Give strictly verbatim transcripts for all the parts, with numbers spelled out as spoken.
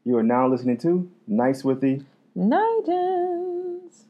You are now listening to Nights with the Nidens.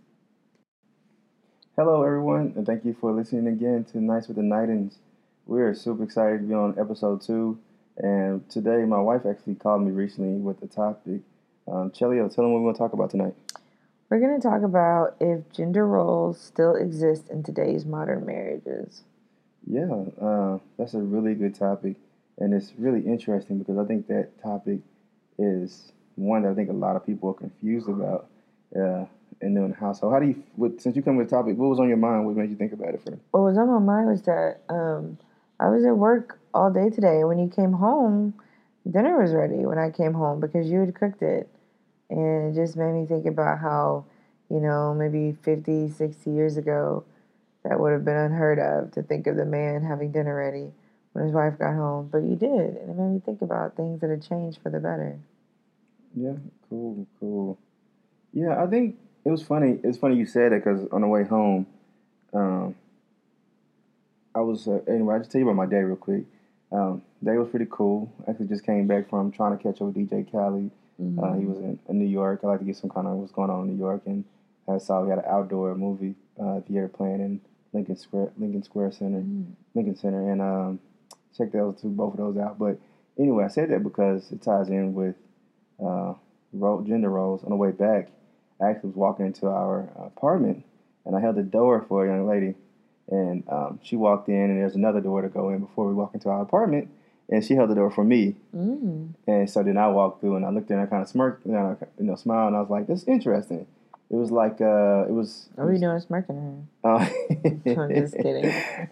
Hello, everyone, and thank you for listening again to Nights with the Nightens. We're super excited to be on episode two, and today my wife actually called me recently with the topic. Um, Chelio, tell them what we want to talk about tonight. We're going to talk about if gender roles still exist in today's modern marriages. Yeah, uh, that's a really good topic, and it's really interesting because I think that topic is one that I think a lot of people are confused about uh, in their household. How do you, what, since you come with the topic, what was on your mind? What made you think about it first? What was on my mind was that um, I was at work all day today, and when you came home, dinner was ready when I came home because you had cooked it. And it just made me think about how, you know, maybe fifty, sixty years ago, that would have been unheard of to think of the man having dinner ready when his wife got home. But you did, and it made me think about things that had changed for the better. Yeah, cool, cool. Yeah, I think it was funny. It's funny you said it because on the way home, um, I was uh, anyway. I just tell you about my day real quick. Um, day was pretty cool. Actually, just came back from trying to catch up with D J Khaled. Mm-hmm. Uh, he was in, in New York. I like to get some kind of what's going on in New York, and I saw we had an outdoor movie uh, theater playing in Lincoln Square, Lincoln Square Center, Mm-hmm. Lincoln Center, and um, checked those two, both of those out. But anyway, I said that because it ties in with uh, role, gender roles. On the way back, I actually was walking into our apartment, and I held the door for a young lady, and um, she walked in, and there's another door to go in before we walk into our apartment, and she held the door for me. Mm-hmm. And so then I walked through, and I looked at her, and I kind of smirked, and I, you know, smiled, and I was like, "This is interesting." It was like, uh, it was. What were you doing smirking Uh, at her? I'm just kidding.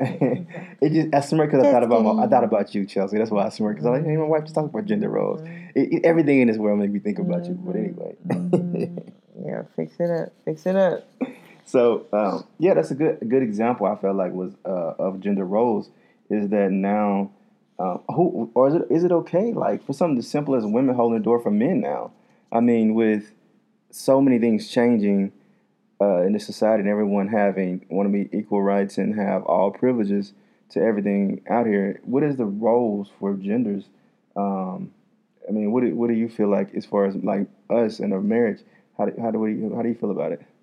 It just I smirked because I Just thought about my, I kidding. thought about you, Chelsea. That's why I smirked. Because I'm like, hey, my wife just talked about gender roles. It, it, everything in this world made me think about you. But anyway. Mm-hmm. Yeah, fix it up. Fix it up. So um, yeah, that's a good a good example. I felt like was uh, of gender roles is that now, uh, who or is it is it okay like for something as simple as women holding the door for men now? I mean, with so many things changing uh, in this society and everyone having want to be equal rights and have all privileges to everything out here. What is the roles for genders? Um, I mean, what do, what do you feel like as far as like us in a marriage? How do, how do we how do you feel about it?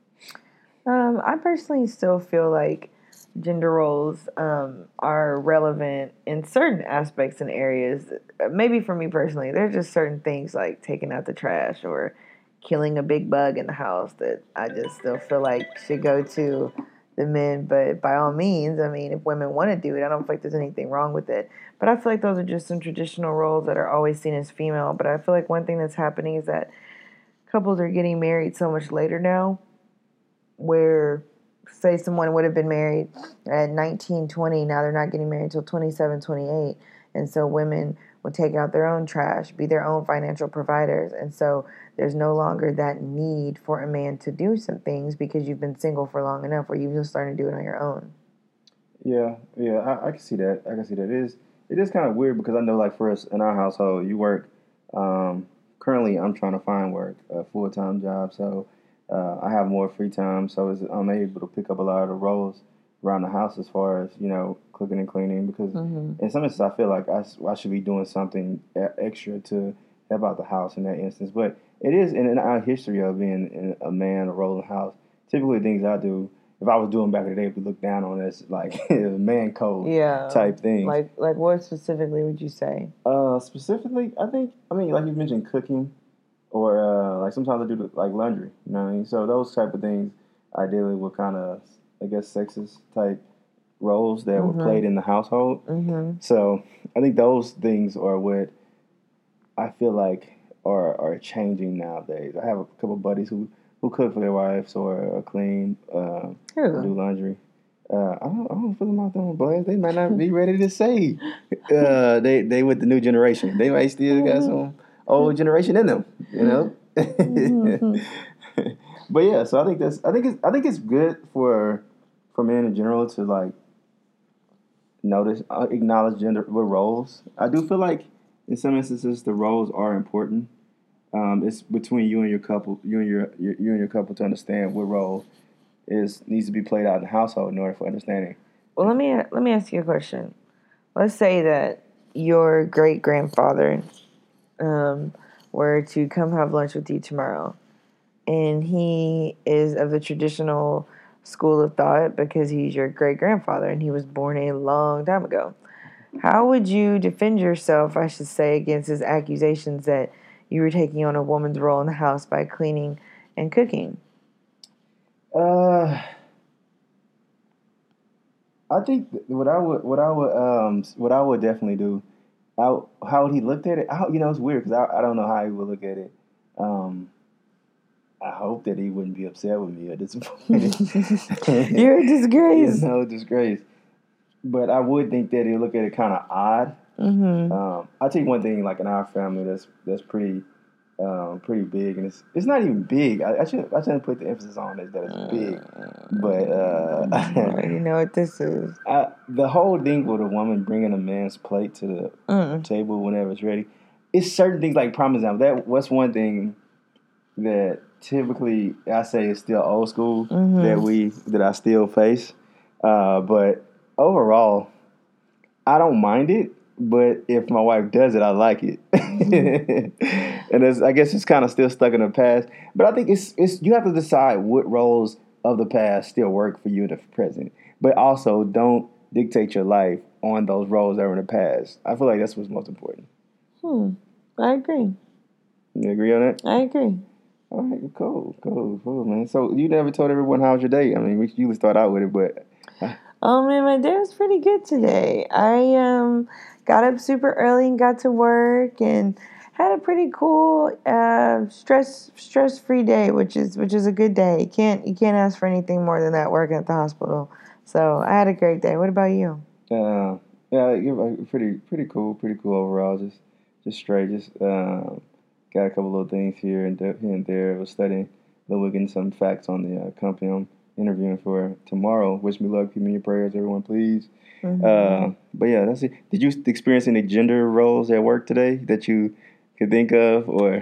Um, I personally still feel like gender roles um, are relevant in certain aspects and areas. Maybe for me personally, there's just certain things like taking out the trash or killing a big bug in the house that I just still feel like should go to the men. But by all means, I mean, if women want to do it, I don't feel like there's anything wrong with it. But I feel like those are just some traditional roles that are always seen as female. But I feel like one thing that's happening is that couples are getting married so much later now where say someone would have been married at nineteen, twenty, now they're not getting married until twenty-seven, twenty-eight. And so women will take out their own trash, be their own financial providers. And so there's no longer that need for a man to do some things because you've been single for long enough where you've just started to do it on your own. Yeah, yeah, I, I can see that. I can see that. It is it is kind of weird because I know like for us in our household, you work. Um, currently, I'm trying to find work, a full time job, so uh, I have more free time. So it's, I'm able to pick up a lot of the roles around the house as far as you know cooking and cleaning. Because Mm-hmm. in some instances, I feel like I, s- I should be doing something e- extra to help out the house in that instance. But it is in, in our history of being in a man, a role in the house. Typically, things I do if I was doing back in the day, it would look down on us like man code Yeah. type things. Like, like what specifically would you say? Uh, specifically, I think I mean like you mentioned cooking, or uh, like sometimes I do like laundry. You know what I mean? So those type of things, ideally, were kind of I guess sexist type roles that Mm-hmm. were played in the household. Mm-hmm. So I think those things are what I feel like are are changing nowadays. I have a couple buddies who who cook for their wives or, or clean uh, or do laundry. Uh, I don't I don't feel them out there on blast. They might not be ready to say uh, they they with the new generation. They might still got some old generation in them, you know. Mm-hmm. But yeah, so I think that's I think it's I think it's good for for men in general to like notice uh, acknowledge gender roles. I do feel like in some instances the roles are important. Um, it's between you and your couple, you and your, your you and your couple to understand what role is needs to be played out in the household in order for understanding. Well, let me let me ask you a question. Let's say that your great grandfather um, were to come have lunch with you tomorrow, and he is of the traditional school of thought because he's your great grandfather and he was born a long time ago, how would you defend yourself, I should say, against his accusations that you were taking on a woman's role in the house by cleaning and cooking? Uh, I think what I would, what I would, um, what I would definitely do. How how would he looked at it? How, you know, it's weird because I, I don't know how he would look at it. Um, I hope that he wouldn't be upset with me or disappointed. You're a disgrace. You know, disgrace. But I would think that he'd look at it kind of odd. Mm-hmm. Um, I'll tell you one thing, like in our family, that's that's pretty um, pretty big, and it's it's not even big. I, I should I shouldn't put the emphasis on it that it's big, but uh, I already know what this is. I, the whole thing with a woman bringing a man's plate to the mm. table whenever it's ready, it's certain things like prime example. That what's one thing that typically I say is still old school mm-hmm. that we that I still face, uh, but overall, I don't mind it. But if my wife does it, I like it, mm-hmm. and it's, I guess it's kind of still stuck in the past. But I think it's it's you have to decide what roles of the past still work for you in the present, but also don't dictate your life on those roles that were in the past. I feel like that's what's most important. Hmm, I agree. You agree on that? I agree. All right, cool, cool, cool, man. So you never told everyone how was your day? I mean, we usually start out with it, but. Uh, oh man, my day was pretty good today. I um. got up super early and got to work and had a pretty cool uh, stress stress free day, which is which is a good day. You can't you can't ask for anything more than that working at the hospital. So I had a great day. What about you? Uh, yeah, pretty pretty cool, pretty cool overall. Just just straight. Just um, got a couple little things here and there, here and there. I was studying, looking some facts on the uh, company I'm interviewing for tomorrow. Wish me luck. Keep me in your prayers, everyone, please. Mm-hmm. Uh, but yeah, that's it. Did you experience any gender roles at work today that you could think of, or?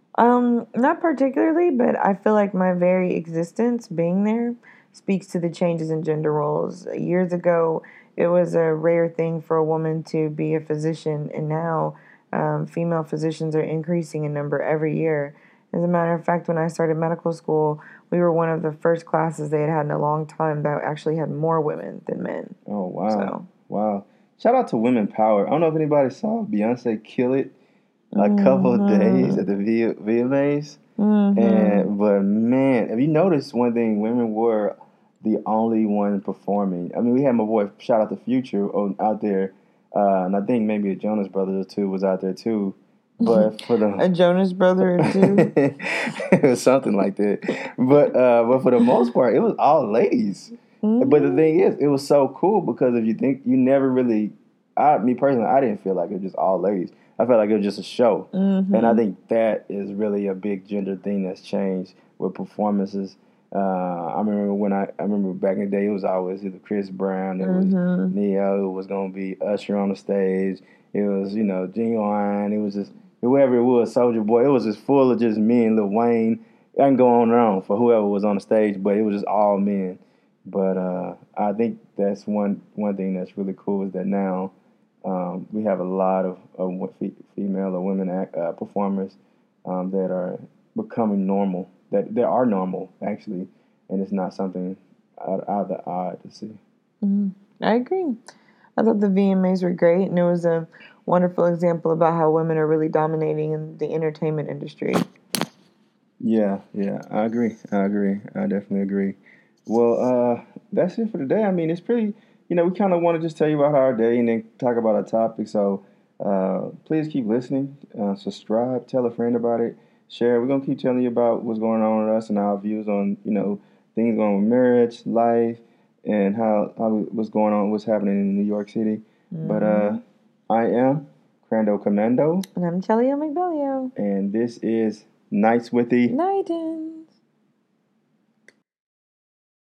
Um, not particularly, but I feel like my very existence being there speaks to the changes in gender roles. Years ago, it was a rare thing for a woman to be a physician, and now um, female physicians are increasing in number every year. As a matter of fact, when I started medical school, we were one of the first classes they had had in a long time that actually had more women than men. Oh, wow. So. Wow. Shout out to Women Power. I don't know if anybody saw Beyonce kill it a mm-hmm. couple of days at the V M As. Mm-hmm. And, but, man, have you noticed one thing? Women were the only one performing. I mean, we had my boy, shout out to Future, out there. Uh, and I think maybe a Jonas Brothers or two was out there, too. But for the a Jonas Brother or two, it was something like that. But uh, but for the most part, it was all ladies. Mm-hmm. But the thing is, it was so cool because if you think you never really, I me personally, I didn't feel like it was just all ladies. I felt like it was just a show, mm-hmm. and I think that is really a big gender thing that's changed with performances. Uh, I remember when I I remember back in the day, it was always either Chris Brown, it was mm-hmm. Neo, it was gonna be Usher on the stage, it was you know Genuine, it was just. Whoever it was, Soulja Boy, it was just full of just men, Lil Wayne. I can go on and on for whoever was on the stage, but it was just all men. But uh, I think that's one one thing that's really cool is that now um, we have a lot of, of female or women act, uh, performers um, that are becoming normal, that they are normal, actually, and it's not something out, out of the odd to see. Mm-hmm. I agree. I thought the V M As were great, and it was a wonderful example about how women are really dominating in the entertainment industry. Yeah, yeah, I agree. I agree. I definitely agree. Well, uh, that's it for today. I mean, it's pretty, you know, we kind of want to just tell you about our day and then talk about our topic. So uh, please keep listening, uh, subscribe, tell a friend about it, share. We're going to keep telling you about what's going on with us and our views on, you know, things going on with marriage, life, and how, how what's going on, what's happening in New York City. Mm-hmm. But uh, I am Crando Commando. And I'm Chelio McBellio. And this is Nights with the Nightin.